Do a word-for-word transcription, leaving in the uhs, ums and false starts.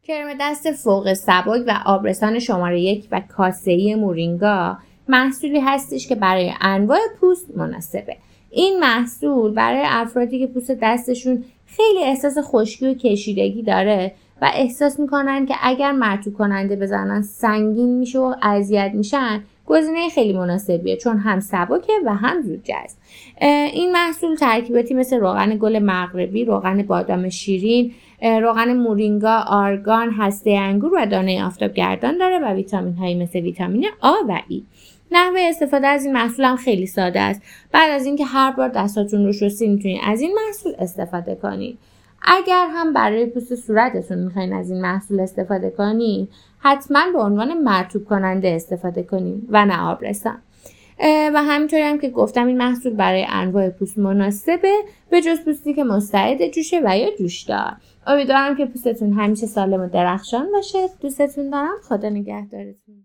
کرم دست فوق سبک و آبرسان شماره یک و کاسه‌ای مورینگا محصولی هستش که برای انواع پوست مناسبه. این محصول برای افرادی که پوست دستشون خیلی احساس خشکی و کشیدگی داره و احساس میکنن که اگر مرطوب کننده بزنن سنگین میشه و اذیت میشن، گزینه خیلی مناسبیه چون هم سبکه و هم زودجذب. این محصول ترکیباتی مثل روغن گل مغربی، روغن بادام شیرین، روغن مورینگا، آرگان، هسته انگور و دانه آفتابگردان داره و ویتامین هایی مثل ویتامین آ و ای. نحوه استفاده از این محصول هم خیلی ساده است. بعد از اینکه هر بار دستاتون رو شستین میتونید از این محصول استفاده کنید. اگر هم برای پوست صورتتون میخواین از این محصول استفاده کنید، حتما به عنوان مرطوب کننده استفاده کنید و نه آبرسان. و همینطوری هم که گفتم این محصول برای انواع پوست مناسبه، به جز پوستی که مستعد جوشه و یا جوشدار. امیدوارم که پوستتون همیشه سالم و درخشان باشه. دوستتون دارم. خدا نگهدارتون.